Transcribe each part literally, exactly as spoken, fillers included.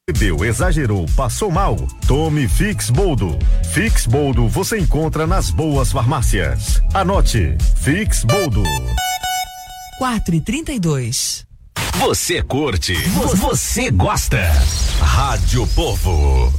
Bebeu, exagerou, passou mal? Tome Fix Boldo. Fix Boldo você encontra nas boas farmácias. Anote, Fix Boldo. quatro e trinta e dois. Você curte, você gosta. Rádio Povo.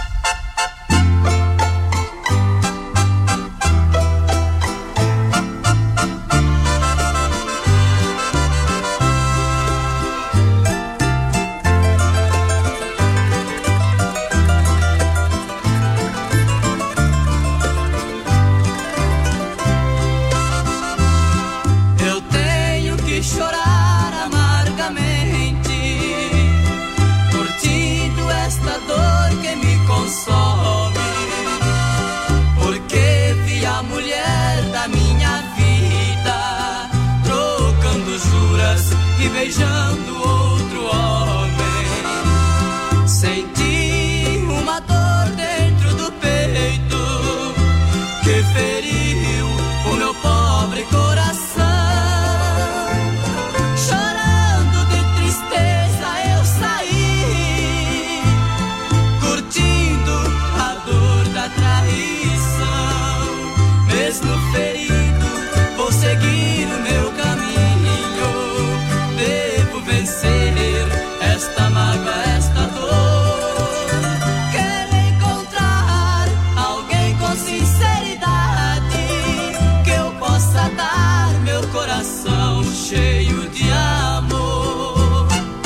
Beijando outro homem, senti uma dor dentro do peito que feriu o meu pobre coração. Chorando de tristeza eu saí, curtindo a dor da traição. Mesmo ferido, vou seguir o meu caminho. Vencer esta mágoa, esta dor. Quero encontrar alguém com sinceridade, que eu possa dar meu coração cheio de amor.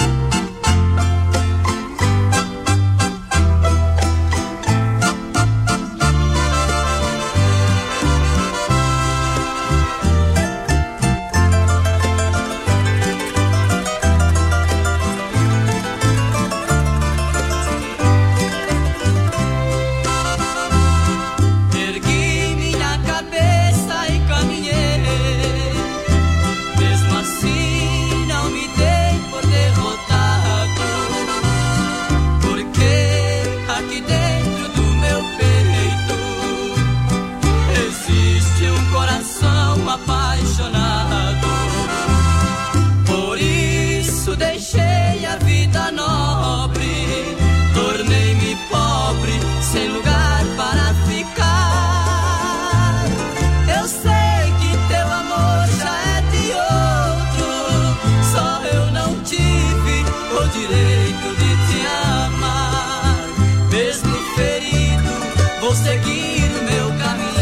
Apaixonado, por isso deixei a vida nobre, tornei-me pobre, sem lugar para ficar. Eu sei que teu amor já é de outro, só eu não tive o direito de te amar. Mesmo ferido, vou seguir o meu caminho.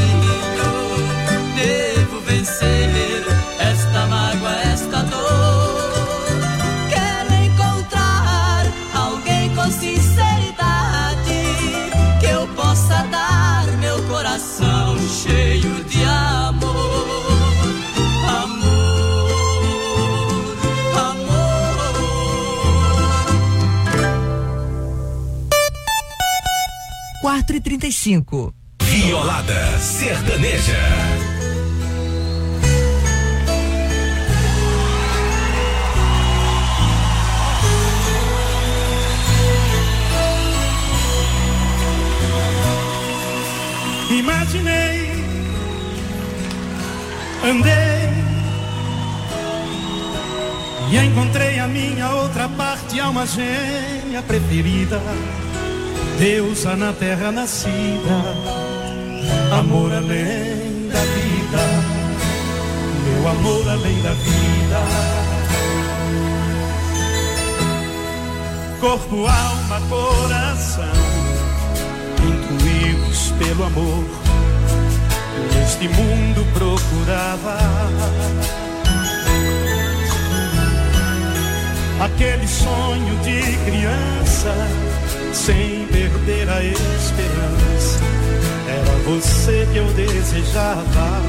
Vencer esta mágoa, esta dor. Quero encontrar alguém com sinceridade, que eu possa dar meu coração cheio de amor. Amor, amor. quatro e trinta e cinco. Violada sertaneja. Imaginei, andei e encontrei a minha outra parte, alma gêmea preferida, deusa na terra nascida, amor além da vida, meu amor além da vida. Corpo, alma, coração, intuídos pelo amor, neste mundo procurava aquele sonho de criança, sem perder a esperança. Era você que eu desejava.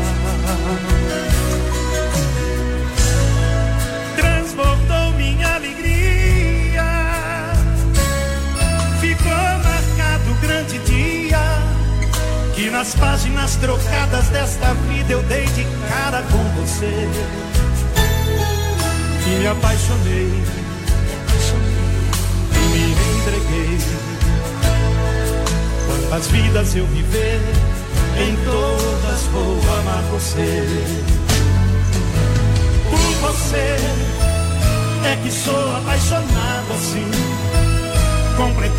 Transbordou minha alegria, ficou marcado o grande dia que nas páginas trocadas desta vida eu dei de cara com você. E me apaixonei, e me entreguei. Quantas vidas eu viver, em todas vou amar você. Por você é que sou apaixonado assim, completamente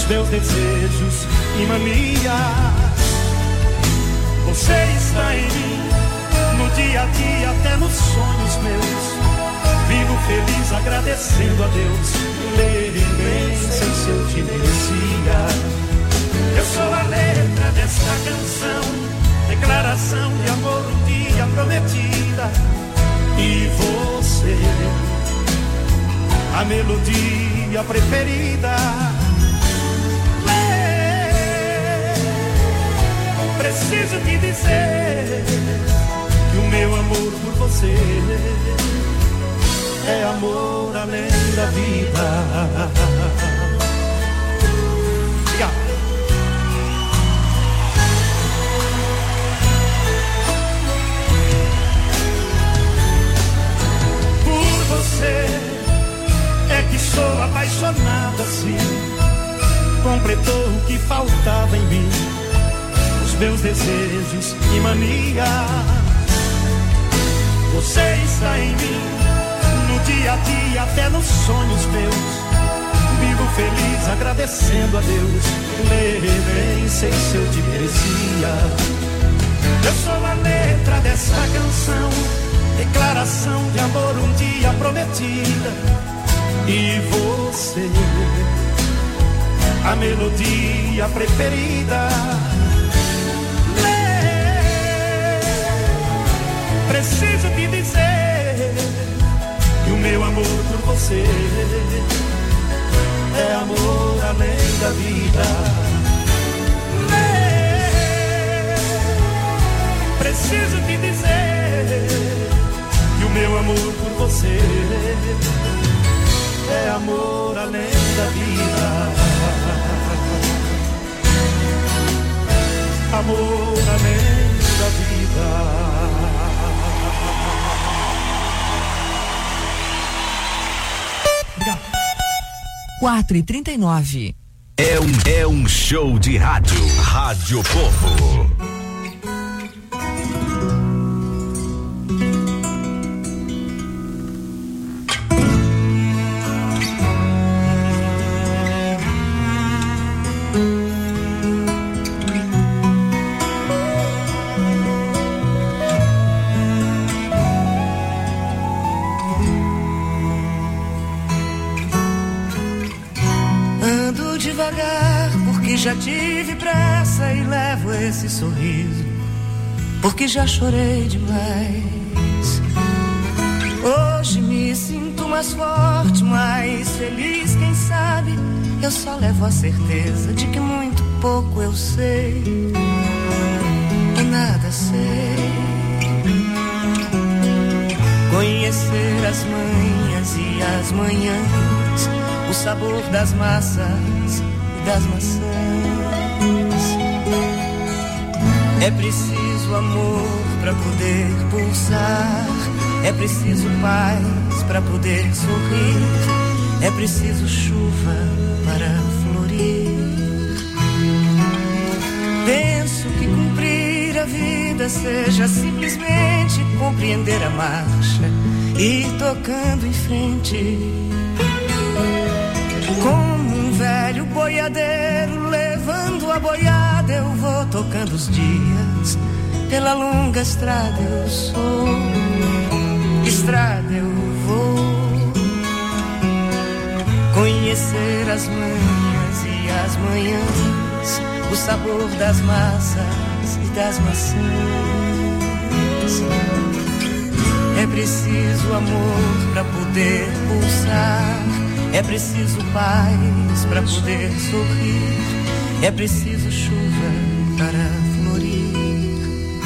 meus desejos e manias. Você está em mim, no dia a dia, até nos sonhos meus. Vivo feliz agradecendo a Deus, nem sei se eu te merecia. Eu sou a letra desta canção, declaração de amor um dia prometida. E você, a melodia preferida. Preciso te dizer que o meu amor por você é amor além da vida. Obrigado. Por você é que sou apaixonado assim. Completou o que faltava em mim, meus desejos e manias. Você está em mim, no dia a dia, até nos sonhos meus. Vivo feliz agradecendo a Deus, nem sei se eu te merecia. Eu sou a letra desta canção, declaração de amor um dia prometida. E você, a melodia preferida. Preciso te dizer que o meu amor por você é amor além da vida. Preciso te dizer que o meu amor por você é amor além da vida. Amor além da vida. quatro e trinta e nove. É um, é um show de rádio. Rádio Povo. Porque já tive pressa e levo esse sorriso, porque já chorei demais. Hoje me sinto mais forte, mais feliz, quem sabe. Eu só levo a certeza de que muito pouco eu sei e nada sei. Conhecer as manhas e as manhãs, o sabor das massas e das maçãs. É preciso amor pra poder pulsar, é preciso paz pra poder sorrir, é preciso chuva para florir. Penso que cumprir a vida seja simplesmente compreender a marcha e ir tocando em frente. Como um velho boiadeiro levando a boiada, eu vou tocando os dias. Pela longa estrada eu sou, estrada eu vou. Conhecer as manhas e as manhãs, o sabor das massas e das maçãs. É preciso amor pra poder pulsar, é preciso paz pra poder sorrir, é preciso chuva para florir.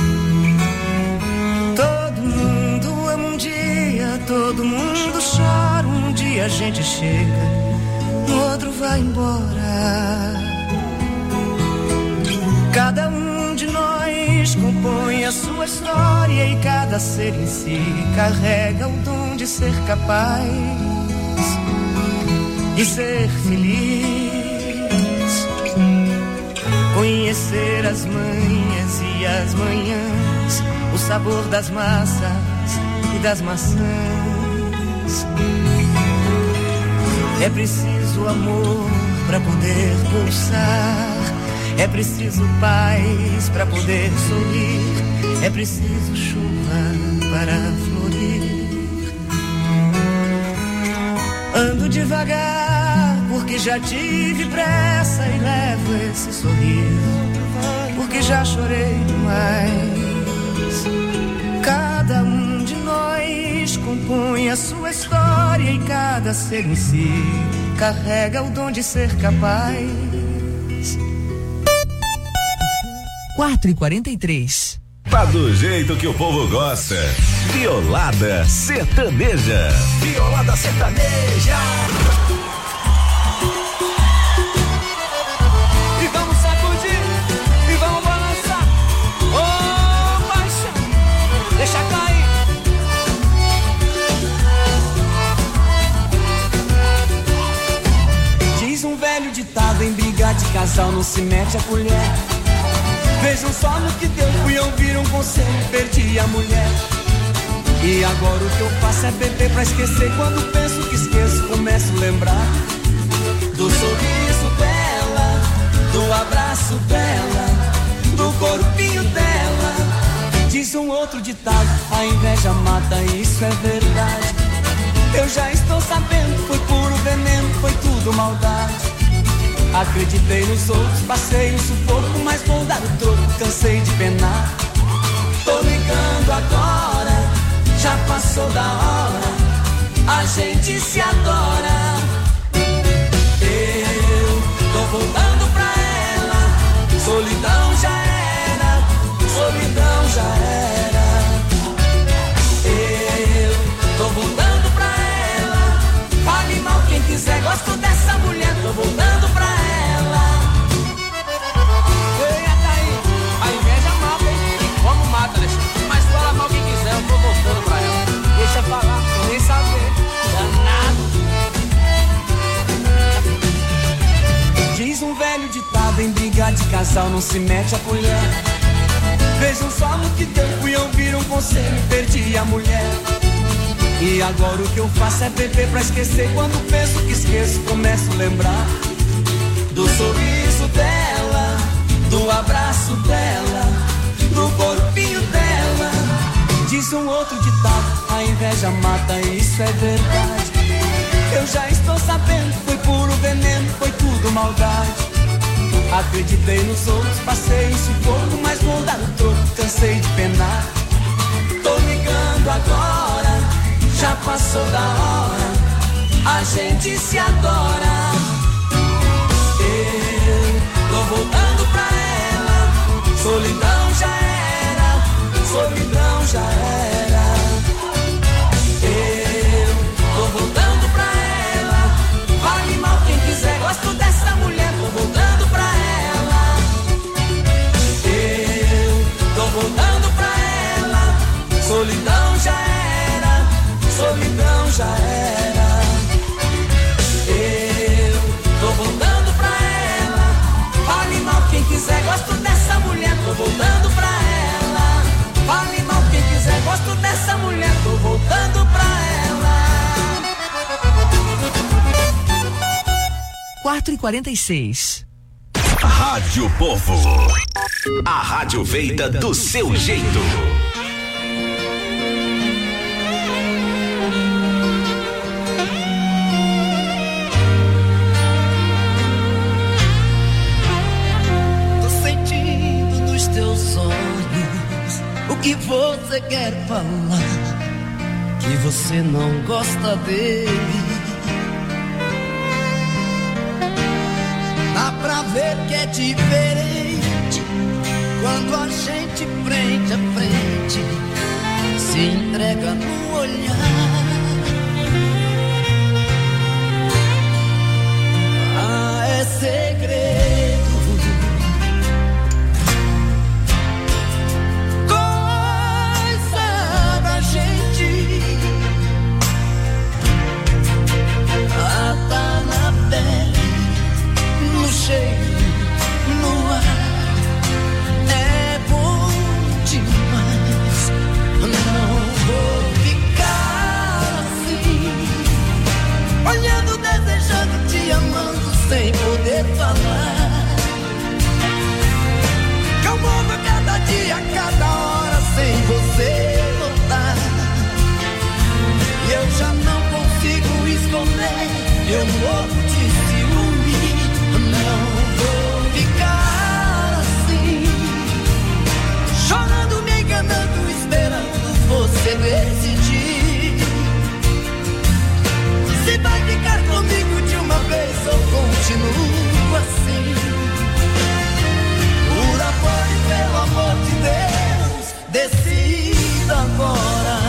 Todo mundo ama um dia, todo mundo chora. Um dia a gente chega, no outro vai embora. Cada um de nós compõe a sua história e cada ser em si carrega o dom de ser capaz e ser feliz. Conhecer as manhas e as manhãs, o sabor das massas e das maçãs. É preciso amor pra poder pulsar. É preciso paz pra poder sorrir. É preciso chuva para florir. Ando devagar porque já tive pressa e levo esse sorriso porque já chorei demais. Cada um de nós compõe a sua história e cada ser em si carrega o dom de ser capaz. quatro e quarenta e três. Tá do jeito que o povo gosta. Violada sertaneja. Violada sertaneja. E vamos sacudir, e vamos balançar. Oh, paixão, deixa cair. Diz um velho ditado, em briga de casal não se mete a colher. Vejam só no que deu, fui ouvir um conselho, perdi a mulher. E agora o que eu faço é beber pra esquecer. Quando penso que esqueço, começo a lembrar do sorriso dela, do abraço dela, do corpinho dela. Diz um outro ditado, a inveja mata, isso é verdade. Eu já estou sabendo, foi puro veneno, foi tudo maldade. Acreditei nos outros, passei um sufoco, mas vou dar o troco, cansei de penar. Tô ligando agora, já passou da hora, a gente se adora. Eu tô voltando pra ela, solidão já era, solidão já era. Eu tô voltando pra ela, fale mal quem quiser, gosto dessa mulher, tô voltando pra ela. Mas fala mal quem quiser, eu tô voltando pra ela. Deixa falar, eu nem saber, danado. Diz um velho ditado, em briga de casal não se mete a colher. Vejam só no que deu, fui ouvir um conselho, perdi a mulher. E agora o que eu faço é beber pra esquecer. Quando penso que esqueço, começo a lembrar do sorriso dela, do abraço dela, do corpinho dela. Diz um outro ditado, a inveja mata, isso é verdade. Eu já estou sabendo, foi puro veneno, foi tudo maldade. Acreditei nos outros, passei um sufoco, mas vou dar o troco, cansei de penar. Tô ligando agora, já passou da hora, a gente se adora. Eu tô voltando pra ela, solidão já era, solidão já era. Eu tô voltando pra ela, fale mal quem quiser, gosto dessa mulher, tô voltando pra ela. Eu tô voltando pra ela, solidão já era, solidão já era. Eu tô voltando pra ela, fale mal quem quiser, gosto dessa mulher, tô voltando pra ela. Fale mal quem quiser, gosto dessa mulher, tô voltando pra ela. quatro e quarenta e seis. Rádio Povo. A rádio feita do seu jeito. O que você quer falar? Que você não gosta dele. Dá pra ver que é diferente quando a gente frente a frente se entrega no olhar. Ah, é segredo. Ah, tá na pele, no cheiro, no ar. É bom demais. Não vou ficar assim, olhando, desejando, te amando sem poder. decidir se vai ficar comigo de uma vez ou continuo assim. Por amor e pelo amor de Deus, decida agora.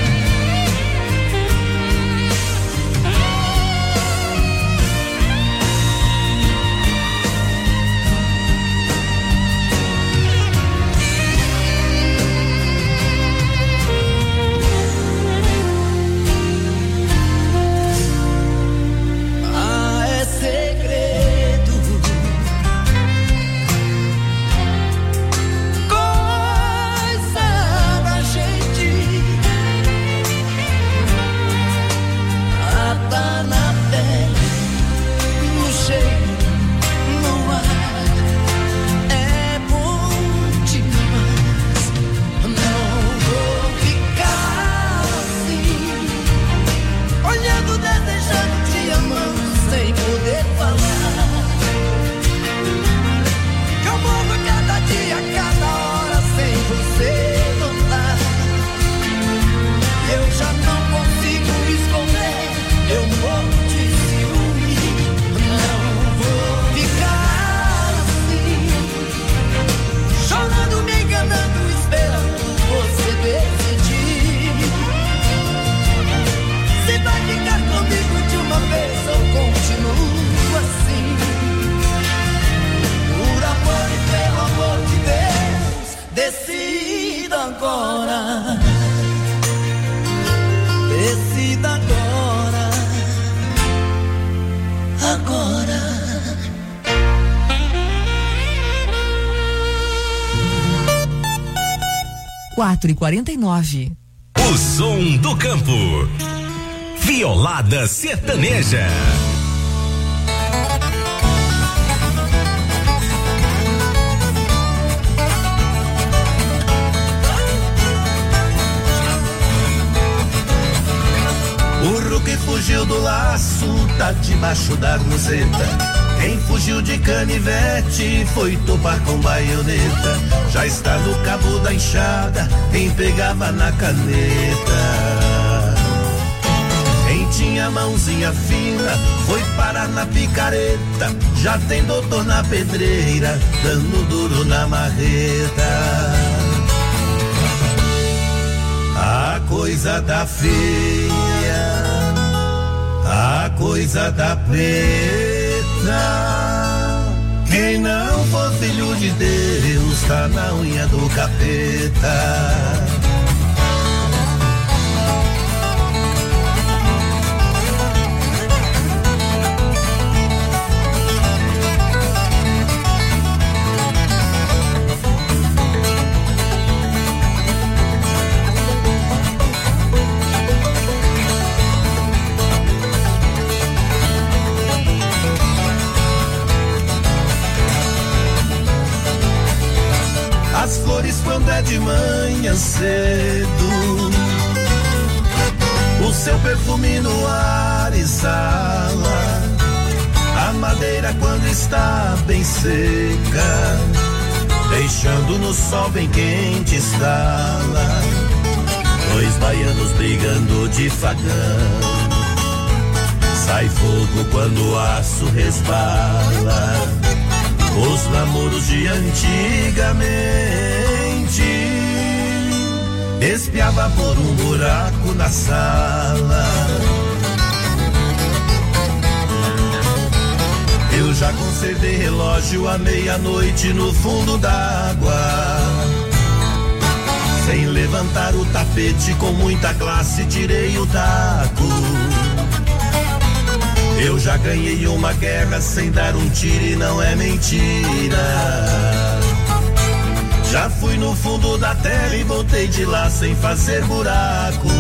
quatro e quarenta e nove. O som do campo. Violada Sertaneja. Burro que fugiu do laço tá debaixo da guzeta. Quem fugiu de canivete foi topar com baioneta. Já está no cabo da enxada quem pegava na caneta. Quem tinha mãozinha fina foi parar na picareta. Já tem doutor na pedreira dando duro na marreta. A coisa tá feia, a coisa tá preta. Quem não for filho de Deus tá na unha do capeta. As flores quando é de manhã cedo, o seu perfume no ar exala. A madeira quando está bem seca, deixando no sol bem quente estala. Dois baianos brigando de facão, sai fogo quando o aço resbala. Os namoros de antigamente espiava por um buraco na sala. Eu já conservei relógio à meia-noite no fundo d'água. Sem levantar o tapete, com muita classe tirei o taco. Eu já ganhei uma guerra sem dar um tiro e não é mentira. Já fui no fundo da terra e voltei de lá sem fazer buraco.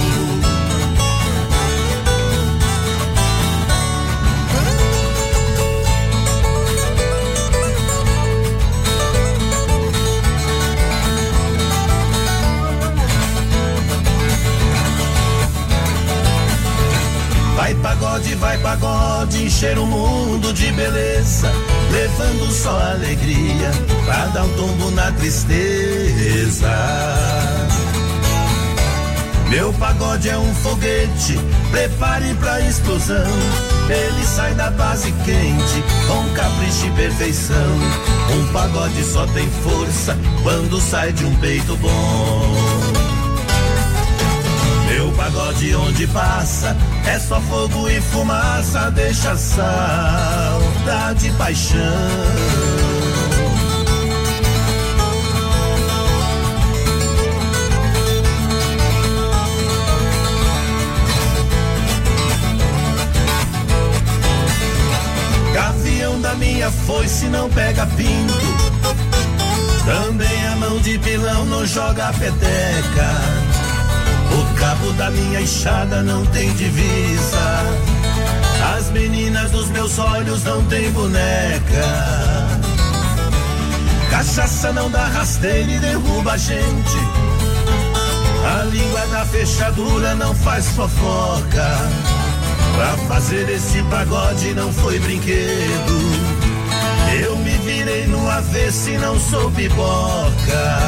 Vai pagode, vai pagode, encher o mundo de beleza, levando só alegria pra dar um tombo na tristeza. Meu pagode é um foguete, prepare pra explosão. Ele sai da base quente, com capricho e perfeição. Um pagode só tem força quando sai de um peito bom. Meu pagode onde passa é só fogo e fumaça, deixa saudade e paixão. Gavião da minha foice não pega pinto, também a mão de pilão não joga peteca. O cabo da minha enxada não tem divisa, as meninas dos meus olhos não tem boneca. Cachaça não dá rasteira e derruba a gente, a língua da fechadura não faz fofoca. Pra fazer esse pagode não foi brinquedo, eu me virei no avesso e não sou pipoca.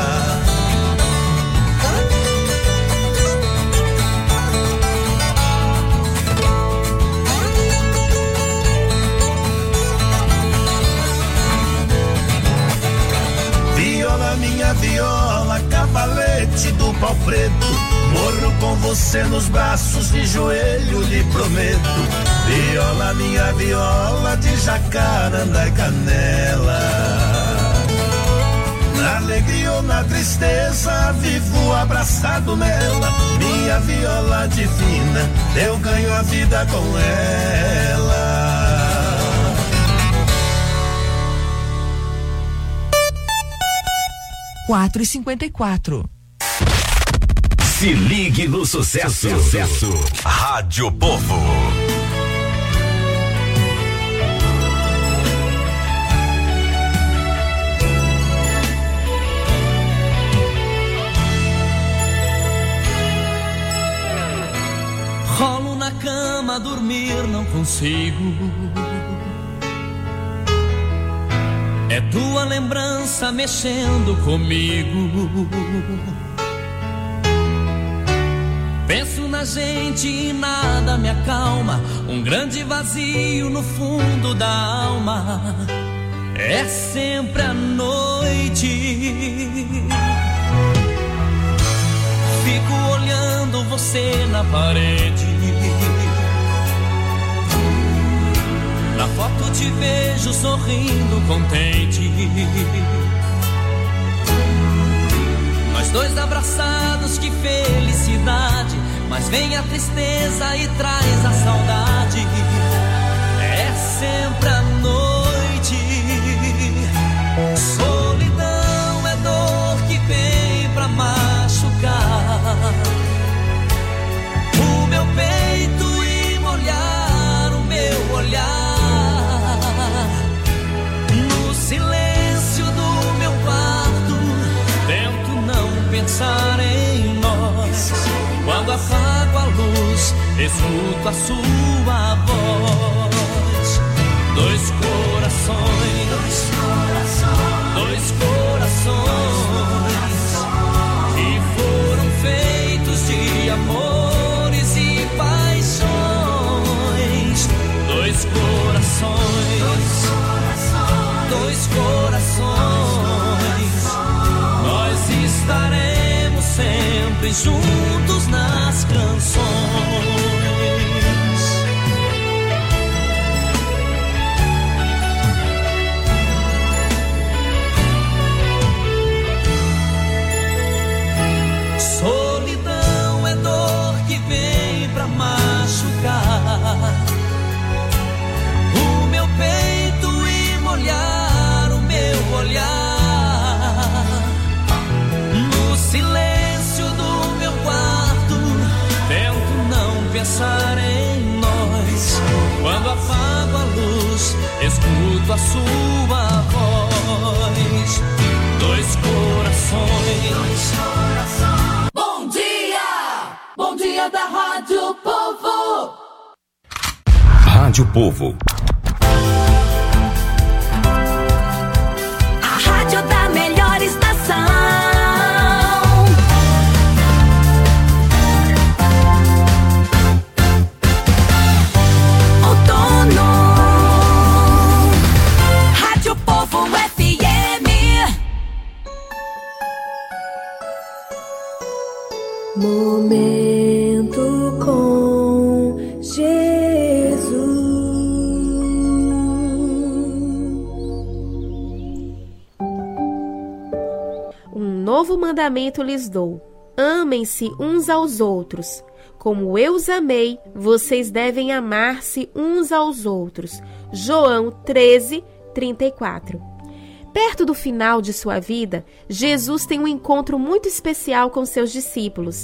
Viola, minha viola, cavalete do pau preto, morro com você nos braços, de joelho lhe prometo. Viola, minha viola, de jacaranda e canela. Na alegria ou na tristeza, vivo abraçado nela. Minha viola divina, eu ganho a vida com ela. quatro e cinquenta e quatro. Se ligue no sucesso. Sucesso. Rádio Povo. Rolo na cama, dormir não consigo. É tua lembrança mexendo comigo. Penso na gente e nada me acalma. Um grande vazio no fundo da alma. É sempre a noite. Fico olhando você na parede. Na foto te vejo sorrindo contente. Nós dois abraçados, que felicidade. Mas vem a tristeza e traz a saudade. É sempre a noite. Solidão é dor que vem pra machucar o meu peito e molhar o meu olhar. No silêncio do meu quarto, tento não pensar em nós. Quando apago a luz, escuto a sua voz. Dois corações, dois corações, dois corações que foram feitos de amores e paixões. Dois corações, dois corações, nós estaremos sempre juntos nas canções. Solidão é dor que vem pra machucar o meu peito e molhar o meu olhar. No silêncio do meu quarto, tento não pensar em nós. Quando apago a luz, escuto a sua voz. Dois corações, dois corações. Bom dia! Bom dia da Rádio Povo! Rádio Povo. A rádio da melhor estação. novo mandamento lhes dou: amem-se uns aos outros. Como eu os amei, vocês devem amar-se uns aos outros. João treze, trinta e quatro. Perto do final de sua vida, Jesus tem um encontro muito especial com seus discípulos.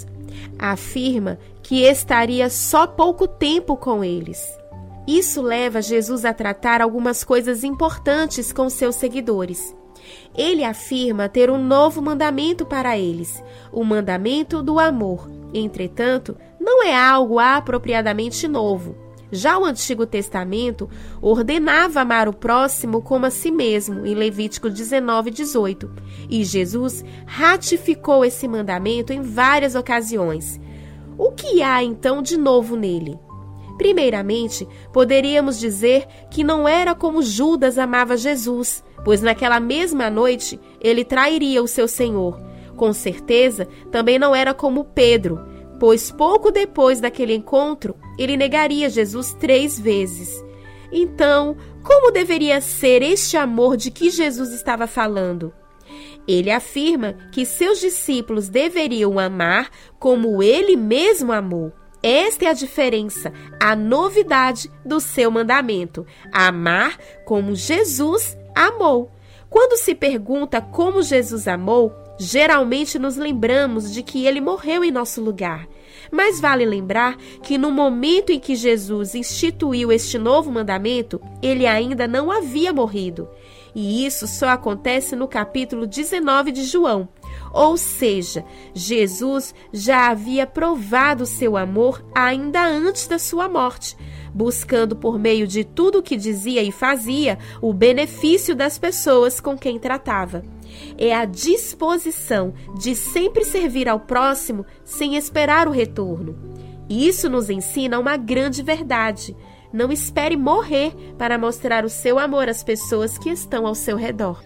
Afirma que estaria só pouco tempo com eles. Isso leva Jesus a tratar algumas coisas importantes com seus seguidores. Ele afirma ter um novo mandamento para eles, o mandamento do amor. Entretanto, não é algo apropriadamente novo. Já o Antigo Testamento ordenava amar o próximo como a si mesmo, em Levítico dezenove, dezoito. E Jesus ratificou esse mandamento em várias ocasiões. O que há, então, de novo nele? Primeiramente, poderíamos dizer que não era como Judas amava Jesus, pois naquela mesma noite ele trairia o seu Senhor. Com certeza, também não era como Pedro, pois pouco depois daquele encontro, ele negaria Jesus três vezes. Então, como deveria ser este amor de que Jesus estava falando? Ele afirma que seus discípulos deveriam amar como ele mesmo amou. Esta é a diferença, a novidade do seu mandamento: amar como Jesus amou. Quando se pergunta como Jesus amou, geralmente nos lembramos de que ele morreu em nosso lugar. Mas vale lembrar que no momento em que Jesus instituiu este novo mandamento, ele ainda não havia morrido. E isso só acontece no capítulo dezenove de João. Ou seja, Jesus já havia provado seu amor ainda antes da sua morte, buscando por meio de tudo o que dizia e fazia o benefício das pessoas com quem tratava. É a disposição de sempre servir ao próximo sem esperar o retorno. Isso nos ensina uma grande verdade: não espere morrer para mostrar o seu amor às pessoas que estão ao seu redor.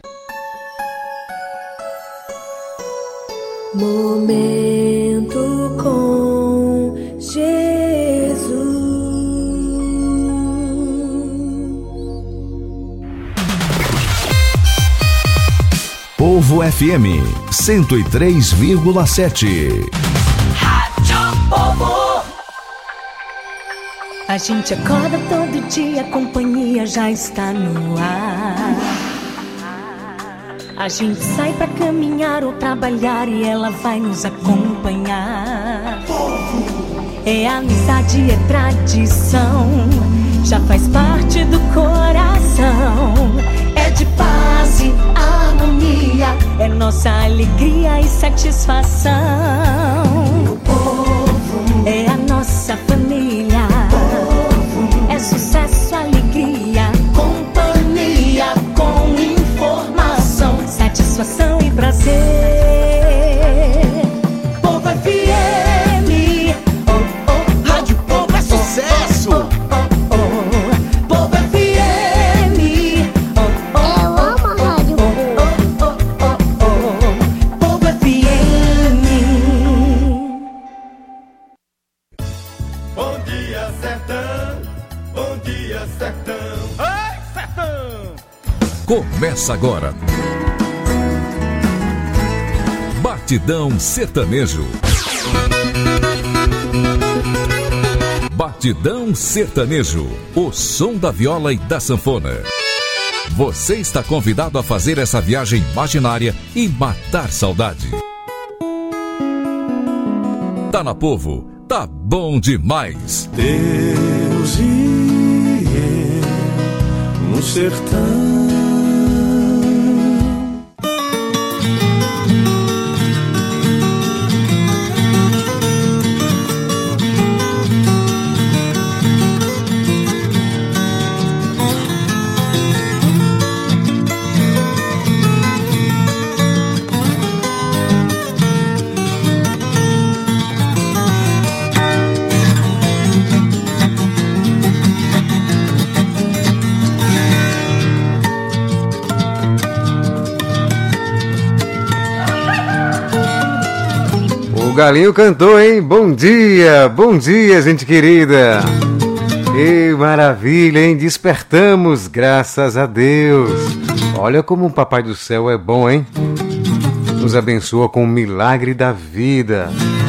Momento com Jesus. Povo F M cento e três vírgula sete. Rádio Povo. A gente acorda todo dia, a companhia já está no ar. A gente sai pra caminhar ou trabalhar e ela vai nos acompanhar. É amizade, é tradição, já faz parte do coração. É de paz e harmonia, é nossa alegria e satisfação. O povo é a nossa família. É sucesso, alegria, companhia com informação, satisfação e prazer. Povo F M, oh, oh, Rádio Povo é sucesso. Oh, oh, oh, Povo F M, oh, oh, eu amo a Rádio Povo. Oh, oh, oh, oh, Povo F M. Bom dia, sertão. Bom dia, sertão. Ai, sertão. Começa agora Batidão Sertanejo. Batidão Sertanejo, o som da viola e da sanfona. Você está convidado a fazer essa viagem imaginária e matar saudade. Tá na Povo, tá bom demais. Deus e eu no sertão. O galinho cantou, hein? Bom dia, bom dia, gente querida. Que maravilha, hein? Despertamos, graças a Deus. Olha como o Papai do Céu é bom, hein? nos abençoa com o milagre da vida.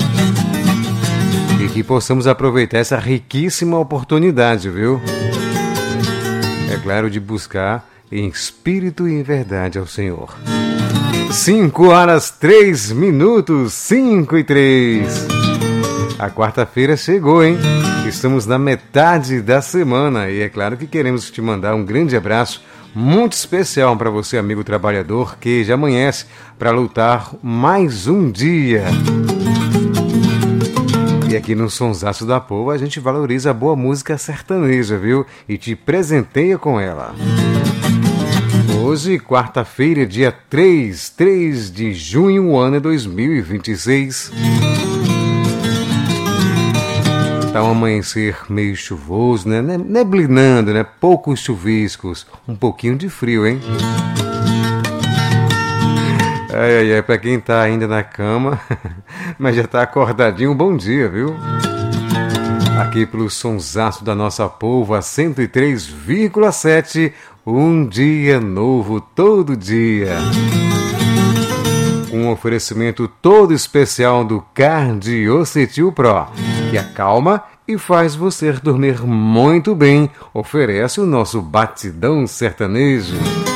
E que possamos aproveitar essa riquíssima oportunidade, viu? É claro, de buscar em espírito e em verdade ao Senhor. cinco horas, três minutos, cinco e três. A quarta-feira chegou, hein? Estamos na metade da semana e é claro que queremos te mandar um grande abraço muito especial para você, amigo trabalhador, que já amanhece para lutar mais um dia. E aqui no Sonsaço da Povo a gente valoriza a boa música sertaneja, viu? E te presenteia com ela. Hoje, quarta-feira, dia três, três de junho, o ano é dois mil e vinte e seis. Tá um amanhecer meio chuvoso, né? Neblinando, né? Poucos chuviscos, um pouquinho de frio, hein? Ai, ai, ai, pra quem tá ainda na cama, mas já tá acordadinho, bom dia, viu? Aqui pelo Sonsaço da Nossa Povo, a cento e três vírgula sete, um dia novo todo dia. Um oferecimento todo especial do Cardiocetil Pro, que acalma e faz você dormir muito bem. Oferece o nosso batidão sertanejo.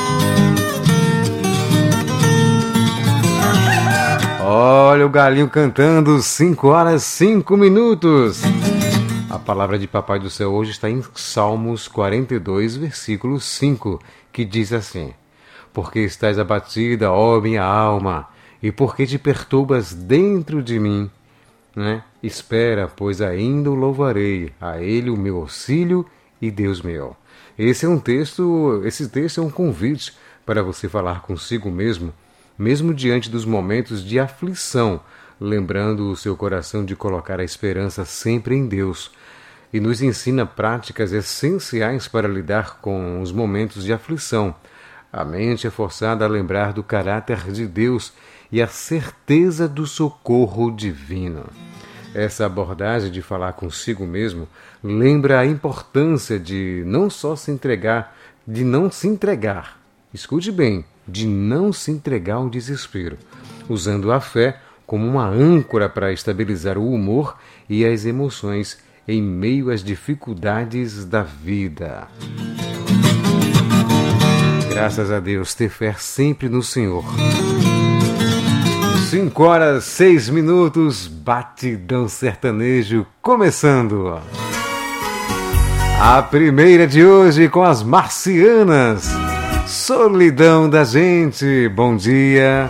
Olha o galinho cantando, cinco horas, cinco minutos. A palavra de Papai do Céu hoje está em Salmos quarenta e dois, versículo cinco, que diz assim: Porque estás abatida, ó minha alma, e porque te perturbas dentro de mim, né? Espera, pois ainda o louvarei, a ele o meu auxílio e Deus meu. Esse é um texto, esse texto é um convite para você falar consigo mesmo, mesmo diante dos momentos de aflição, lembrando o seu coração de colocar a esperança sempre em Deus. E nos ensina práticas essenciais para lidar com os momentos de aflição. A mente é forçada a lembrar do caráter de Deus e a certeza do socorro divino. Essa abordagem de falar consigo mesmo lembra a importância de não só se entregar, de não se entregar, escute bem, de não se entregar ao desespero, usando a fé como uma âncora para estabilizar o humor e as emoções em meio às dificuldades da vida. Graças a Deus, ter fé sempre no Senhor. cinco horas, seis minutos, batidão sertanejo começando. A primeira de hoje com as Marcianas. Solidão da gente, bom dia.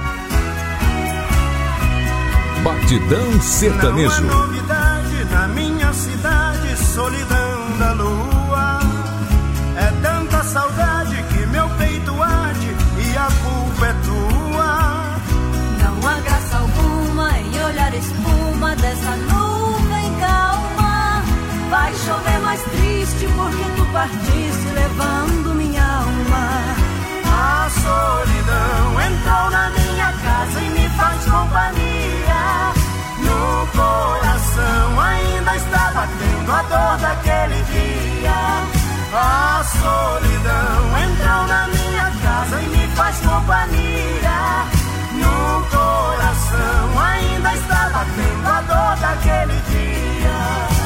Batidão sertanejo. Não é novidade na minha cidade, solidão da lua. É tanta saudade que meu peito arde e a culpa é tua. Não há graça alguma em olhar espuma dessa nuvem calma. Vai chover mais triste porque tu partiste levando minha alma. A solidão entrou na minha casa e me faz companhia. No coração ainda está batendo a dor daquele dia. A solidão entrou na minha casa e me faz companhia. No coração ainda está batendo a dor daquele dia.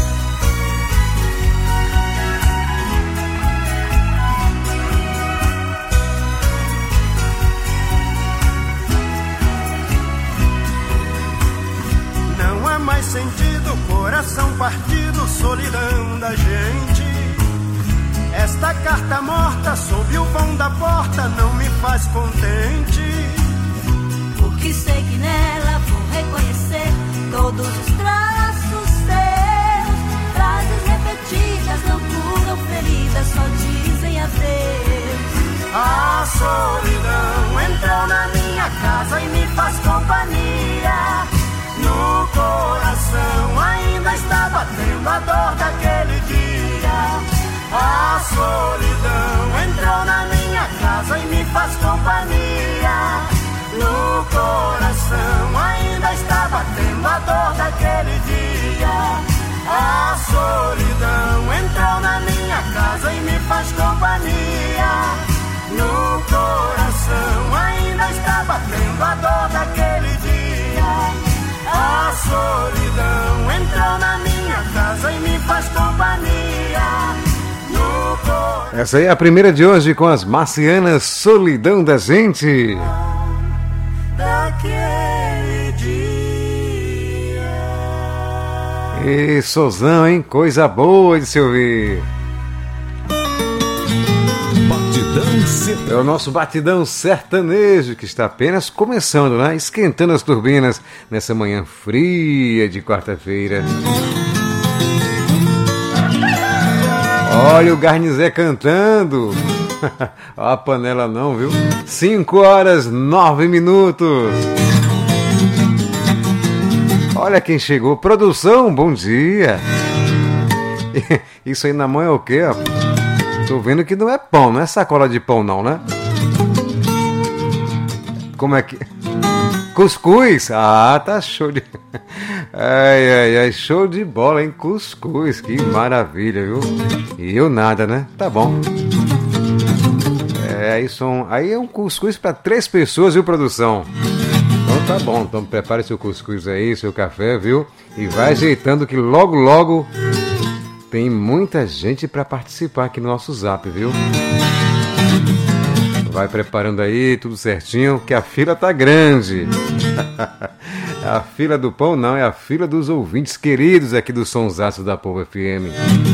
Mais sentido, coração partido, solidão da gente. Esta carta morta sob o vão da porta não me faz contente. Porque sei que nela vou reconhecer todos os traços seus. Frases repetidas não curam feridas, só dizem adeus. A solidão entrou na minha casa e me faz companhia. No coração ainda está batendo a dor daquele dia. A solidão entrou na minha casa e me faz companhia. No coração ainda está batendo a dor daquele dia. A solidão entrou na minha casa e me faz companhia. No coração ainda está batendo a dor daquele dia. solidão entrou na minha casa e me faz companhia no corpo. Essa aí é a primeira de hoje com as Marcianas, Solidão da Gente. Daquele dia. E Sozão, hein? Coisa boa de se ouvir. Batidão sertanejo. É o nosso batidão sertanejo que está apenas começando, né? Esquentando as turbinas nessa manhã fria de quarta-feira. Olha o Garnizé cantando. A panela não, viu? cinco horas, nove minutos. Olha quem chegou. Produção, bom dia. Isso aí na mão é o quê, ó? Tô vendo que não é pão, não é sacola de pão não, né? Como é que... Cuscuz! Ah, tá show de... Ai, ai, ai, show de bola, hein? Cuscuz, que maravilha, viu? E eu nada, né? Tá bom. É, aí, são... aí é um cuscuz pra três pessoas, viu, produção? Então tá bom, então prepare seu cuscuz aí, seu café, viu? E vai ajeitando que logo, logo tem muita gente pra participar aqui no nosso zap, viu? Vai preparando aí, tudo certinho, que a fila tá grande. A fila do pão não, é a fila dos ouvintes queridos aqui do Sonsaço da Povo F M.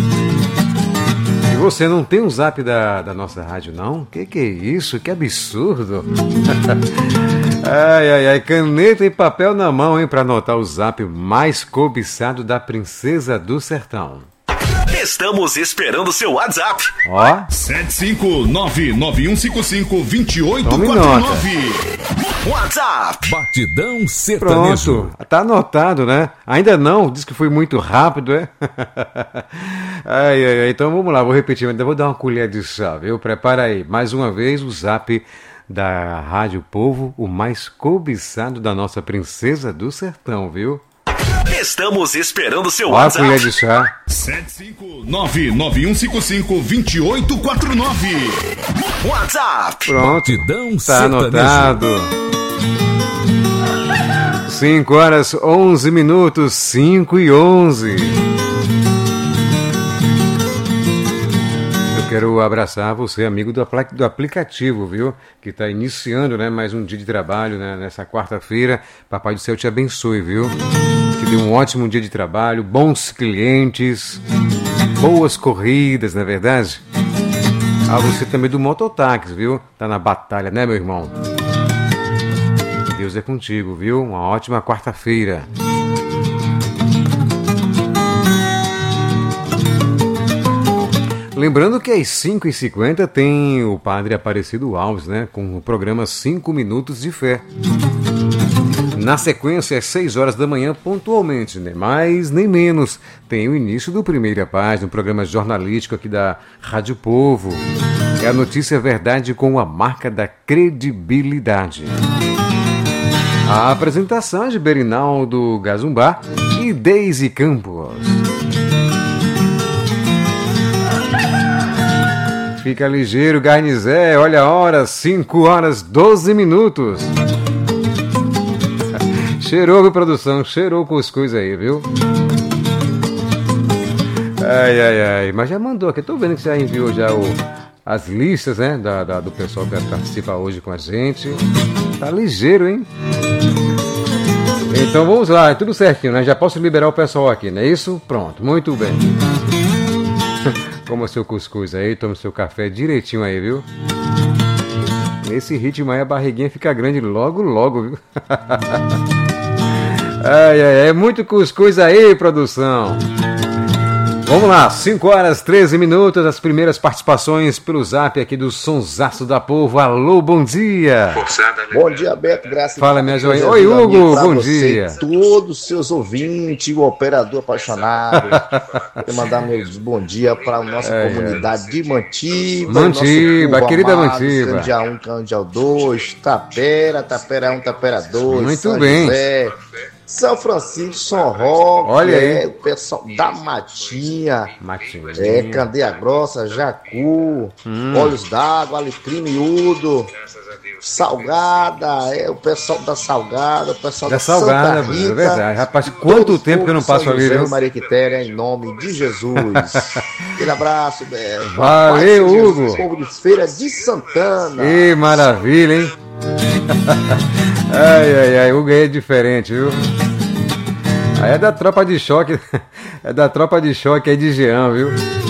E você não tem um zap da, da nossa rádio, não? Que que é isso? Que absurdo! Ai, ai, ai, caneta e papel na mão, hein, pra anotar o zap mais cobiçado da Princesa do Sertão. Estamos esperando o seu WhatsApp. Ó. sete cinco nove nove um cinco cinco dois oito Tome quatro nota. nove. WhatsApp. Batidão sertanejo. Pronto, tá anotado, né? Ainda não, diz que foi muito rápido, é? Ai, ai, ai, então vamos lá, vou repetir, ainda vou dar uma colher de chá, viu? Prepara aí, mais uma vez o zap da Rádio Povo, o mais cobiçado da nossa Princesa do Sertão, viu? Estamos esperando o seu Ó a WhatsApp. colher de chá. sete cinco nove nove um cinco cinco dois oito quatro nove. WhatsApp. Pronto, Batidão tá sertanejo. anotado. cinco horas, onze minutos, cinco e onze. Eu quero abraçar você, amigo do, apl- do aplicativo, viu? Que está iniciando, né, mais um dia de trabalho, né, nessa quarta-feira. Papai do Céu te abençoe, viu? Que dê um ótimo dia de trabalho, bons clientes, boas corridas, não é verdade? Ah, você também do mototáxi, viu? Tá na batalha, né, meu irmão? Deus é contigo, viu? Uma ótima quarta-feira. Lembrando que às cinco e cinquenta tem o Padre Aparecido Alves, né? Com o programa cinco Minutos de Fé. Na sequência, às seis horas da manhã, pontualmente, nem mais nem menos, tem o início do Primeira Página, um programa jornalístico aqui da Rádio Povo. É a notícia verdade com a marca da credibilidade. A apresentação é de Berinaldo Gazumbá e Deise Campos. Fica ligeiro, Garnizé, olha a hora, cinco horas, doze minutos. Cheirou, viu, produção? Cheirou o cuscuz aí, viu? Ai, ai, ai. Mas já mandou aqui. Tô vendo que você já enviou já o, as listas, né? Da, da, do pessoal que vai participar hoje com a gente. Tá ligeiro, hein? Então vamos lá, é tudo certinho, né? Já posso liberar o pessoal aqui, não é isso? Pronto, muito bem. Coma seu cuscuz aí, tome seu café direitinho aí, viu? Nesse ritmo aí a barriguinha fica grande logo, logo, viu? Ai, ai, ai, é muito cuscuz aí, produção. Vamos lá, cinco horas, treze minutos, as primeiras participações pelo zap aqui do Sonsaço da Povo. Alô, bom dia. Bom dia, Beto, graças Fala, minha joinha. Oi, Hugo, bom dia. Todos os seus ouvintes, o operador apaixonado. Quero mandar meus bom dia para a nossa é, comunidade é. de Mantiba. Mantiba, querida amado, Mantiba. Candial um, Candial dois, Tapera, Tapera um, Tapera dois. Muito São bem. José, São Francisco, São Roque, Olha aí. É, o pessoal da Matinha, Matinha. é, Candeia Grossa, Jacu, Hum. Olhos d'Água, Alecrim Miúdo, Salgada, é, o pessoal da Salgada, o pessoal Da da Salgada, Santa Rita. é verdade. Rapaz, quanto tempo que eu não passo ali, José viu? e Maria Quitéria, em nome de Jesus. Aquele abraço, Beto. Valeu, Paz de Hugo. Jesus, povo de Feira de Santana. Que maravilha, hein? Ai, ai, ai, o Hugo aí é diferente, viu? Aí é da tropa de choque, é da tropa de choque aí de Jean, viu?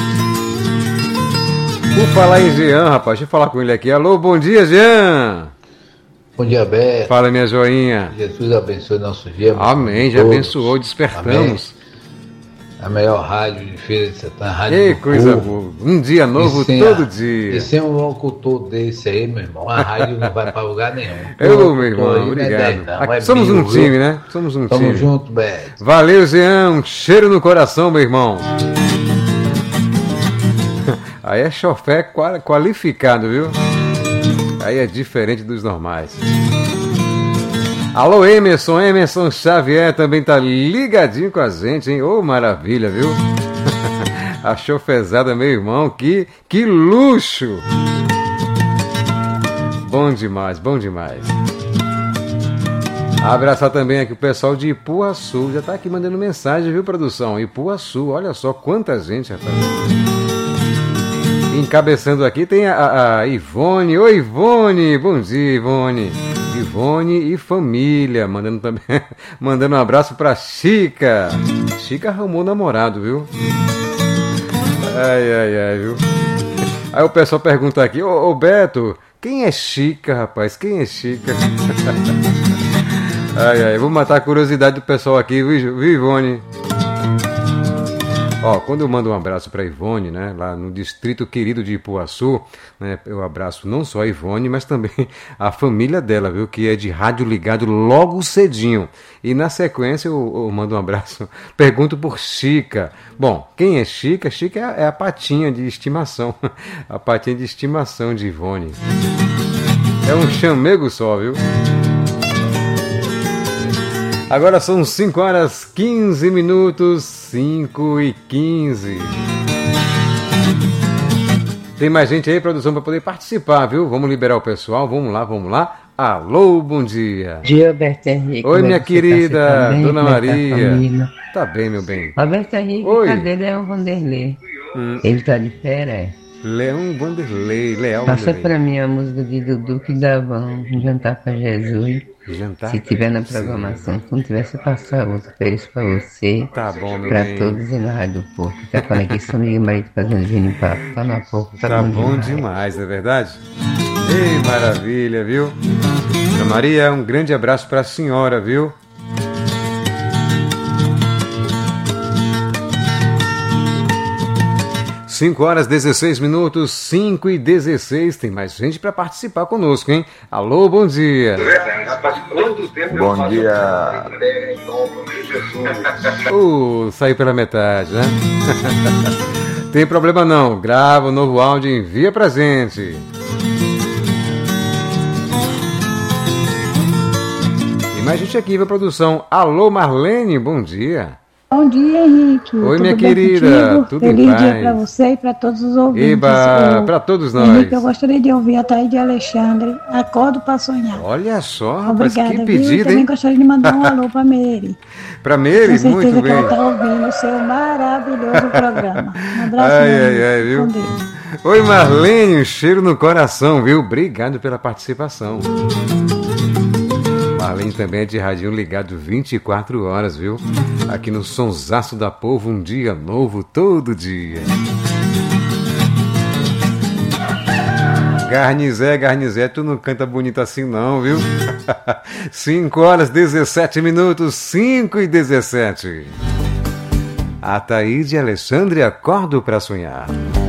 Por falar em Jean, rapaz, deixa eu falar com ele aqui. Alô, bom dia, Jean! Bom dia, Beto. Fala, minha joinha. Jesus abençoe nosso dia. Amém, já todos. abençoou, despertamos. Amém. A melhor rádio de Feira de Santana, a rádio Que do coisa povo. boa. Um dia novo E sem todo a- dia. E sem um locutor desse aí, meu irmão, a rádio não vai pra lugar nenhum. Eu, meu irmão, Locutor aí não é obrigado. dez, não, Aqui é somos mil, um viu? time, né? Somos um Tamo time. junto, Beto. Valeu, Jean. Um cheiro no coração, meu irmão. Aí é chofé qual- qualificado, viu? Aí é diferente dos normais. Alô, Emerson. Emerson Xavier também tá ligadinho com a gente, hein? Ô, maravilha, viu? A chofezada, meu irmão. Que, que luxo! Bom demais, bom demais. Abraçar também aqui o pessoal de Ipuaçu. Já tá aqui mandando mensagem, viu, produção? Ipuaçu, olha só quanta gente, rapaz. Encabeçando aqui tem a, a, a Ivone. Oi, Ivone. Bom dia, Ivone. Ivone e família. Mandando também, mandando um abraço pra Chica. Chica arrumou namorado, viu? Ai, ai, ai, viu? Aí o pessoal pergunta aqui, ô, ô Beto, quem é Chica, rapaz? Quem é Chica? Ai, ai, vou matar a curiosidade do pessoal aqui, viu, viu, Ivone? Ó, quando eu mando um abraço para Ivone, né, lá no distrito querido de Ipuaçu, né, eu abraço não só a Ivone, mas também a família dela, viu, que é de rádio ligado logo cedinho. E na sequência eu, eu mando um abraço, pergunto por Chica. Bom, quem é Chica? Chica é a, é a patinha de estimação, a patinha de estimação de Ivone. É um chamego só, viu? Agora são cinco horas quinze minutos, cinco e quinze. Tem mais gente aí, produção, para poder participar, viu? Vamos liberar o pessoal, vamos lá, vamos lá. Alô, bom dia. Bom dia, Alberto Henrique. Oi, minha Como é que você querida, tá? Você tá bem? Dona Como é que tá a Maria. família? Tá bem, meu bem. Alberto Henrique, Oi. cadê Leão Vanderlei? Hum. Ele tá de férias? Leão Vanderlei, Leão Passa Vanderlei. pra mim a música de Dudu que dava um jantar pra Jesus. Jantar? Se tiver na programação, se não tiver, você passa outra pra isso pra você. Tá bom, meu Pra bem. todos e na Rádio do Porto. Tá falando aqui, São Miguel Marido fazendo vinho em papo. Tá na pouco, tá, Tá bom, bom demais. demais, não é verdade? Ei, maravilha, viu? Dona Maria, um grande abraço pra senhora, viu? cinco horas dezesseis minutos, cinco e dezesseis. Tem mais gente para participar conosco, hein? Alô, bom dia. Bom dia. Uh, saiu pela metade, né? Tem problema não. Grava o novo áudio e envia pra gente. Tem mais gente aqui, viu, produção? Alô, Marlene, bom dia. Bom dia, Henrique. Oi, tudo minha bem querida, contigo? tudo em Feliz paz. dia para você e para todos os ouvintes. Eba, O- pra todos nós. Henrique, eu gostaria de ouvir a Thaís de Alexandre. Acordo para sonhar. Olha só, rapaz, Obrigada, que viu? E pedido, também hein? gostaria de mandar um alô para Meire. Pra Com Meire, certeza muito que bem. ela está ouvindo o seu maravilhoso programa. Um abraço, Ai, meu ai, amigo. ai, viu? Com Deus. Oi, Marlene, um cheiro no coração, viu? Obrigado pela participação. Marlene também é de radinho ligado vinte e quatro horas, viu? Aqui no Sonsaço da Povo, um dia novo todo dia. Garnizé, Garnizé, tu não canta bonito assim não, viu? cinco horas, dezessete minutos, cinco e dezessete. A Thaís de Alexandre, acordo pra sonhar.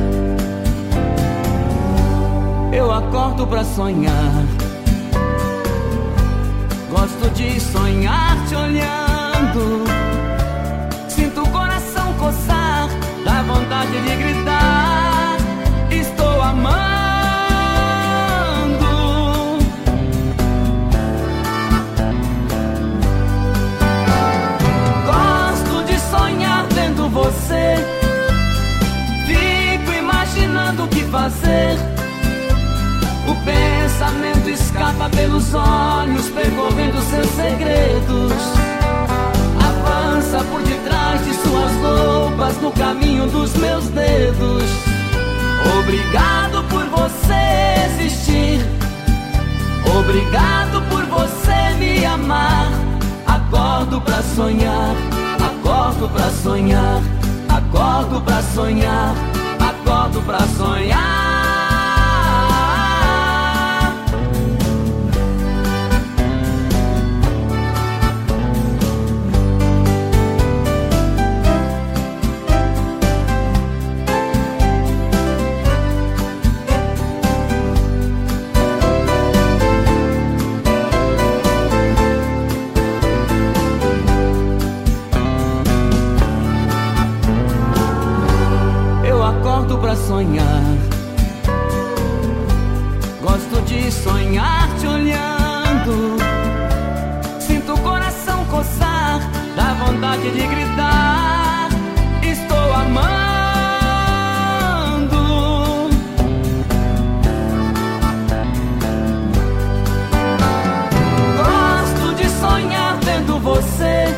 Eu acordo pra sonhar. Gosto de sonhar te olhando. Sinto o coração coçar, dá vontade de gritar. Estou amando. fazer. O pensamento escapa pelos olhos, percorrendo seus segredos. Avança por detrás de suas roupas, no caminho dos meus dedos. Obrigado por você existir. Obrigado por você me amar. Acordo pra sonhar, acordo pra sonhar, acordo pra sonhar, acordo pra sonhar. Pra sonhar, gosto de sonhar te olhando. Sinto o coração coçar, dá vontade de gritar: estou amando. Gosto de sonhar vendo você,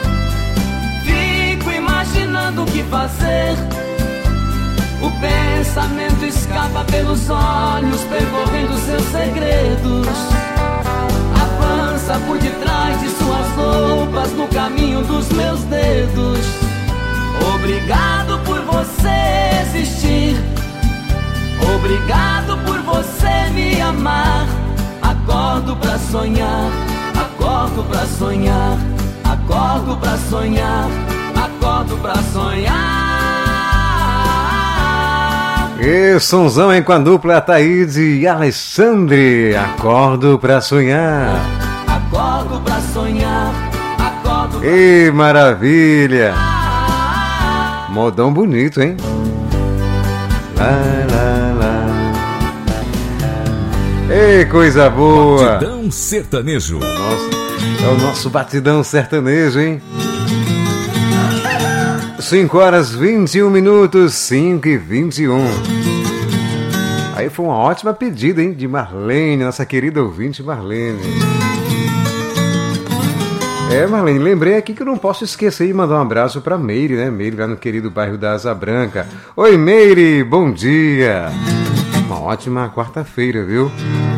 fico imaginando o que fazer. O pensamento escapa pelos olhos, percorrendo seus segredos. Avança por detrás de suas roupas, no caminho dos meus dedos. Obrigado por você existir. Obrigado por você me amar. Acordo pra sonhar, acordo pra sonhar, acordo pra sonhar, acordo pra sonhar. E sonzão, hein, com a dupla Taíde e Alexandre. Acordo pra sonhar. Acordo pra sonhar. Acordo pra... E maravilha. Modão bonito, hein? Lá, lá, lá. E coisa boa. Batidão sertanejo. Nossa, é o nosso batidão sertanejo, hein? cinco horas vinte e um minutos, cinco e vinte e um. Aí foi uma ótima pedida, hein? De Marlene, nossa querida ouvinte Marlene. É, Marlene, lembrei aqui que eu não posso esquecer de mandar um abraço pra Meire, né? Meire lá no querido bairro da Asa Branca. Oi, Meire, bom dia. Uma ótima quarta-feira, viu?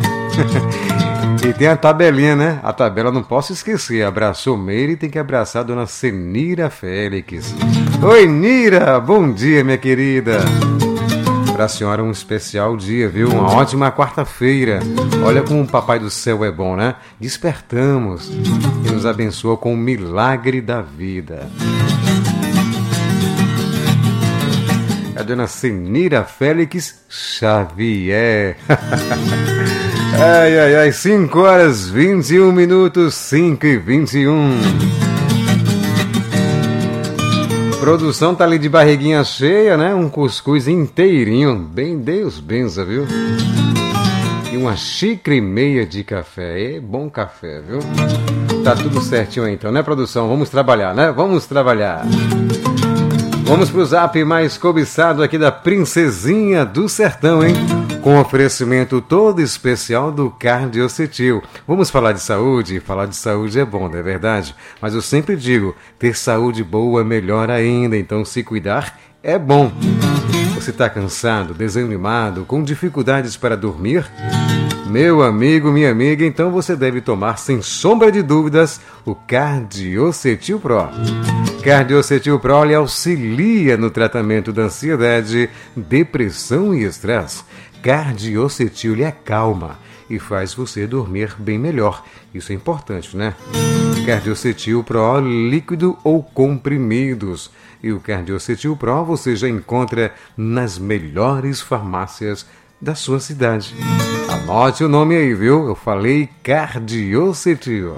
E tem a tabelinha, né? A tabela não posso esquecer. Abraçou Meire e tem que abraçar a dona Senira Félix. Oi, Nira! Bom dia, minha querida. Pra senhora um especial dia, viu? Uma ótima quarta-feira. Olha como o Papai do Céu é bom, né? Despertamos e nos abençoa com o milagre da vida. A dona Senira Félix Xavier. Ai, ai, ai, cinco horas vinte e um minutos, cinco e vinte e um. Produção tá ali de barriguinha cheia, né? Um cuscuz inteirinho, bem Deus benza, viu? E uma xícara e meia de café, é bom café, viu? Tá tudo certinho aí, então, né, produção? Vamos trabalhar, né? Vamos trabalhar. Vamos pro zap mais cobiçado aqui da Princesinha do Sertão, hein? Com oferecimento todo especial do Cardiocetil. Vamos falar de saúde? Falar de saúde é bom, não é verdade? Mas eu sempre digo, ter saúde boa é melhor ainda, então se cuidar é bom. Você está cansado, desanimado, com dificuldades para dormir? Meu amigo, minha amiga, então você deve tomar, sem sombra de dúvidas, o Cardiocetil Pro. Cardiocetil Pro lhe auxilia no tratamento da ansiedade, depressão e estresse. Cardiocetil lhe acalma e faz você dormir bem melhor. Isso é importante, né? Cardiocetil Pro líquido ou comprimidos. E o Cardiocetil Pro você já encontra nas melhores farmácias da sua cidade. Anote o nome aí, viu? Eu falei Cardiocetil.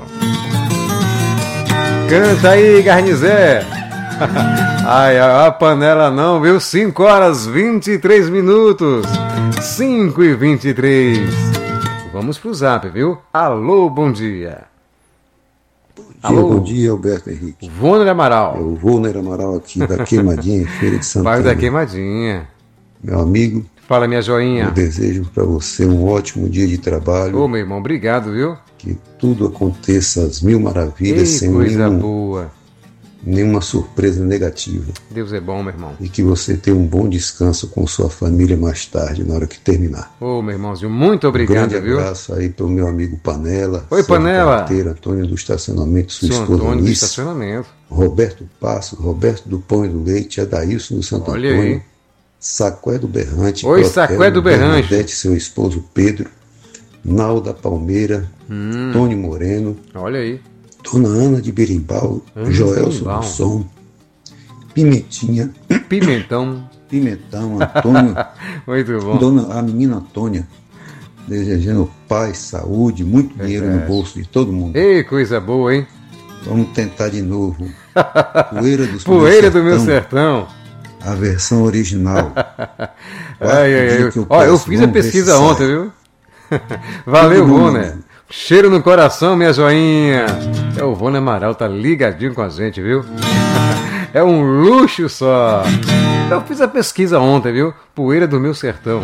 Canta aí, Garnizé. Ai, a panela não, viu? cinco horas vinte e três minutos. cinco e vinte e três. Vamos pro zap, viu? Alô, bom dia. Bom dia, Alô. bom dia, Alberto Henrique. Vôner Amaral. É o Vôner Amaral aqui da Queimadinha, em Feira de Santana. Bairro da Queimadinha. Meu amigo, Fala, minha joinha. Eu desejo para você um ótimo dia de trabalho. Ô, meu irmão, obrigado, viu? Que tudo aconteça às mil maravilhas, Ei, sem coisa nenhum, boa. nenhuma surpresa negativa. Deus é bom, meu irmão. E que você tenha um bom descanso com sua família mais tarde, na hora que terminar. Ô, meu irmãozinho, muito obrigado, um grande viu? abraço aí pro meu amigo Panela. Oi, Panela. Carteira, Antônio do Estacionamento, sua Seu esposa Antônio do Luiz, estacionamento. Roberto Passo, Roberto do Pão e do Leite, Adailson do Santo Olha Antônio, aí. Saqué do Berrante, Oi, Clotelmo, Saqué do Berrante. Bernadette, seu esposo Pedro, Nalda Palmeira, Hum. Tony Moreno, Olha aí. Dona Ana de Berimbau, Ana de Joelson Berimbau. do Som, Pimentinha, Pimentão. Pimentão, Antônio, Muito bom. Dona, a menina Antônia, desejando paz, saúde, muito dinheiro no bolso de todo mundo. Ei, coisa boa, hein? Vamos tentar de novo. Poeira, dos Poeira do meu meu sertão. A versão original. Ai, ai, ai. Eu, Ó, eu peço, fiz a vamos ver pesquisa se sai. ontem, viu? Valeu, Tudo bom, Vôner. meu Cheiro no coração, minha joinha. É o Vôner Amaral, tá ligadinho com a gente, viu? É um luxo só. Eu fiz a pesquisa ontem, viu? Poeira do meu sertão.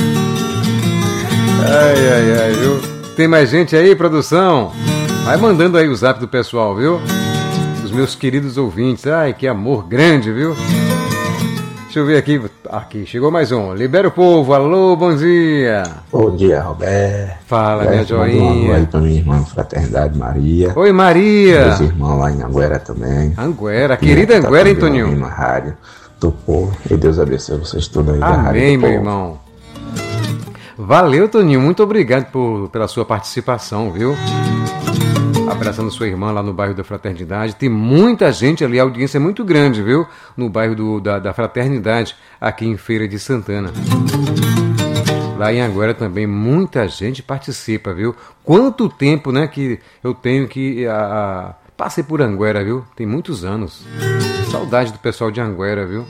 Ai, ai, ai, viu? Tem mais gente aí, produção? Vai mandando aí o zap do pessoal, viu? Dos meus queridos ouvintes. Ai, que amor grande, viu? Deixa eu ver aqui. Aqui, chegou mais um. Libera o povo. Alô, bom dia. Bom dia, Roberto. Fala, minha Roberto, manda um joinha. alô aí pra minha irmã Fraternidade Maria. Oi, Maria. Meus irmãos lá em Anguera também. Anguera, querida Tá Anguera, hein, também Toninho? Na rádio do povo. E Deus abençoe vocês todos aí da rádio Amém, do meu povo. irmão. Valeu, Toninho. Muito obrigado por, pela sua participação, viu? Abraçando sua irmã lá no bairro da Fraternidade. Tem muita gente ali, a audiência é muito grande, viu? No bairro do, da, da Fraternidade, aqui em Feira de Santana. Lá em Anguera também muita gente participa, viu? Quanto tempo, né, que eu tenho que... A, a, passei por Anguera, viu? Tem muitos anos. Saudade do pessoal de Anguera, viu?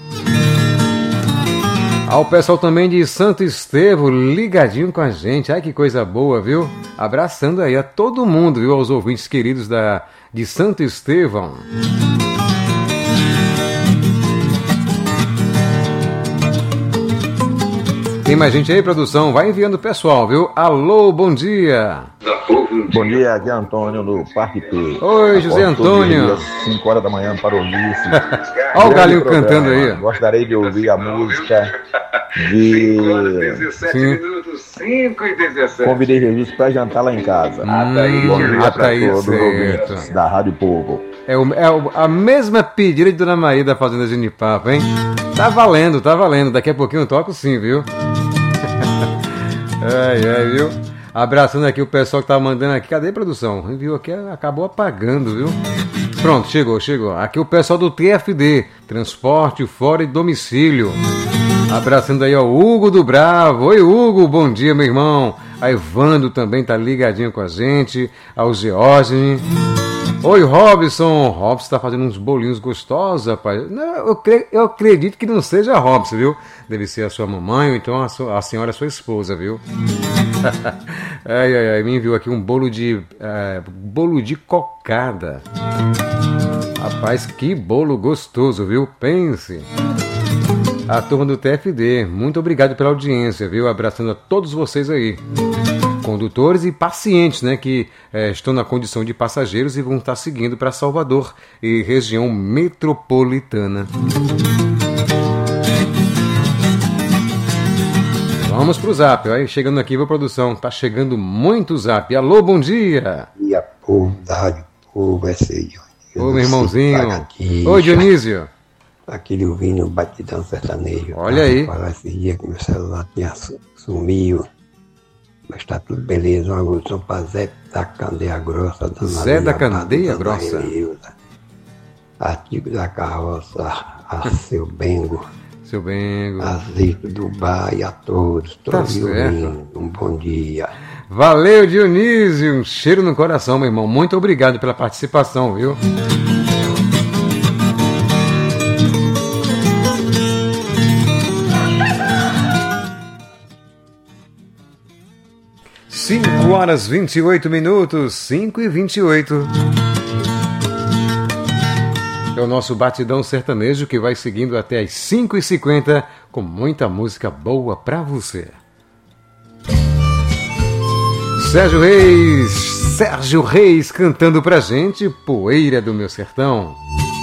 Ao pessoal também de Santo Estevão, ligadinho com a gente. Ai, que coisa boa, viu? Abraçando aí a todo mundo, viu? Aos ouvintes queridos da, de Santo Estevão. Tem mais gente aí, produção? Vai enviando o pessoal, viu? Alô, bom dia. Bom dia, aqui é Antônio do Parque P. Oi, José Antônio. cinco horas da manhã para ouvir. Olha o galinho cantando aí. Gostaria de ouvir a música de... Sim. cinco e dezessete. Convidei Jesus para jantar lá em casa. Hum, Bom dia ah, para tá aí, todos os certo. ouvintes da Rádio Povo. É, o, é o- a mesma pedida de Dona Maria da Fazenda Genipapo, hein? Tá valendo, tá valendo. Daqui a pouquinho eu toco sim, viu? Ai, ai, viu? Abraçando aqui o pessoal que tá mandando aqui. Cadê a produção? Viu aqui, acabou apagando, viu? Pronto, chegou, chegou. Aqui o pessoal do T F D, Transporte Fora de Domicílio. Abraçando aí, ó, Hugo do Bravo. Oi, Hugo, bom dia, meu irmão. A Evandro também tá ligadinho com a gente. Ao George. Oi, Robson. Robson tá fazendo uns bolinhos gostosos, rapaz. Não, eu, cre- eu acredito que não seja a Robson, viu? Deve ser a sua mamãe ou então a, sua- a senhora, sua esposa, viu? Ai, ai, ai, me enviou aqui um bolo de é, bolo de cocada. Rapaz, que bolo gostoso, viu? Pense. A turma do T F D, muito obrigado pela audiência, viu? Abraçando a todos vocês aí. Condutores e pacientes, né, que eh, estão na condição de passageiros e vão estar seguindo para Salvador e região metropolitana. Vamos pro zap, aí chegando aqui pra produção, tá chegando muito zap. Alô, bom dia! Bom dia, povo da Rádio Povo, é aí. Ô, meu irmãozinho. Oi, Dionísio. Aquele ouvindo batidão sertanejo. Olha aí. Falar esse dia que meu celular tinha su- sumiu. Mas tá tudo beleza. Uma alusão pra Zé da Candeia Grossa. Dona Zé da Maria Candeia Abado, Grossa. Dona Eleusa, Artigo da Carroça, a Seu Bengo. Seu Bengo. A Zito do Bar e a todos. Tá Todos certo. ouvindo. Um bom dia. Valeu, Dionísio. Um cheiro no coração, meu irmão. Muito obrigado pela participação, viu? Cinco horas vinte e oito minutos, cinco e vinte e oito. É o nosso Batidão Sertanejo que vai seguindo até as cinco e cinquenta com muita música boa pra você. Sérgio Reis, Sérgio Reis cantando pra gente Poeira do Meu Sertão.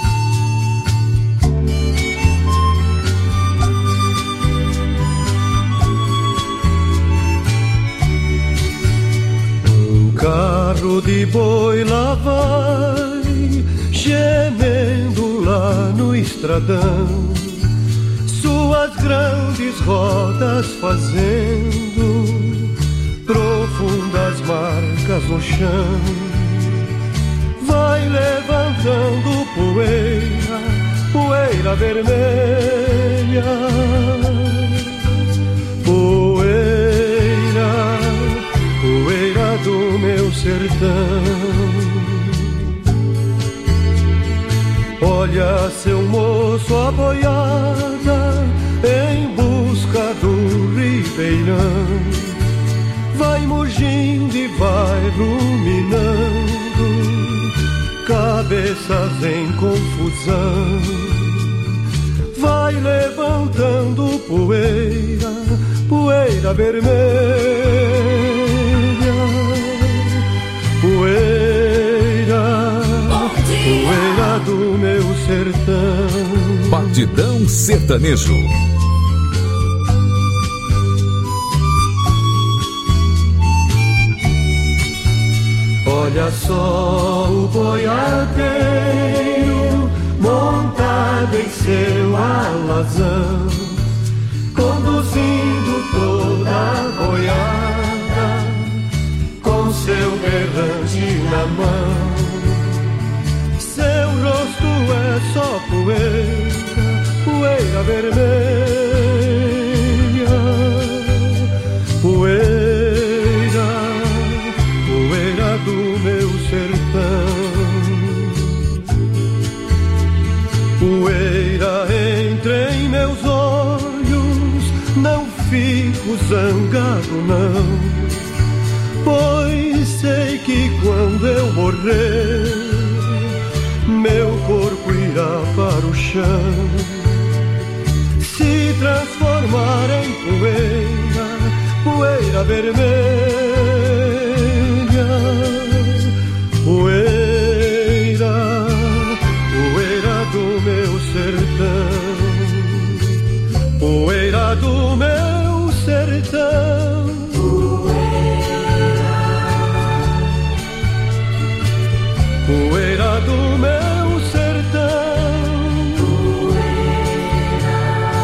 Um carro de boi lá vai, gemendo lá no estradão, suas grandes rodas fazendo profundas marcas no chão. Vai levantando poeira, poeira vermelha, poeira, poeira do meu sertão. Olha seu moço a boiada em busca do ribeirão, vai mugindo e vai ruminando, cabeças em confusão. Vai levantando poeira, poeira vermelha, poeira, poeira do meu sertão. Batidão Sertanejo. Olha só o boiadeiro montado em seu alazão, conduzindo toda a boiada com seu berrante na mão. Seu rosto é só poeira, poeira vermelha, poeira, poeira do meu sertão. Poeira entra em meus olhos, não fico zangado não, pois sei que quando eu morrer, meu corpo irá para o chão, se transformar em poeira, poeira vermelha, poeira, poeira do meu sertão, poeira do meu sertão, poeira, poeira do meu sertão, poeira.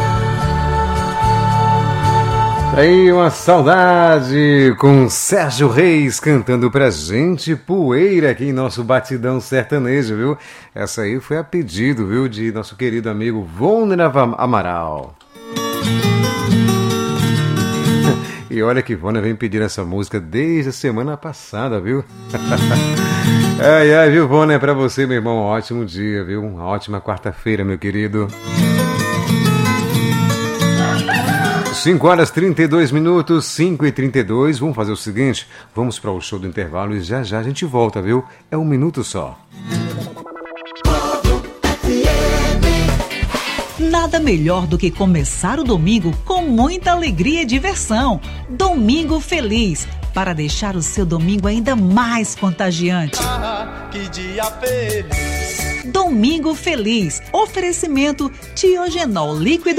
Aí uma saudade com Sérgio Reis cantando pra gente Poeira aqui em nosso Batidão Sertanejo, viu? Essa aí foi a pedido, viu, de nosso querido amigo Wonder Amaral. E olha que Wonder vem pedindo essa música desde a semana passada, viu? Ai, ai, viu, Wonder, pra você, meu irmão, um ótimo dia, viu? Uma ótima quarta-feira, meu querido. cinco horas e trinta e dois minutos, cinco e trinta e dois. Vamos fazer o seguinte, vamos para o show do intervalo e já já a gente volta, viu? É um minuto só. Nada melhor do que começar o domingo com muita alegria e diversão. Domingo Feliz, para deixar o seu domingo ainda mais contagiante. Ah, que dia feliz! Domingo Feliz, oferecimento Tiogenol líquido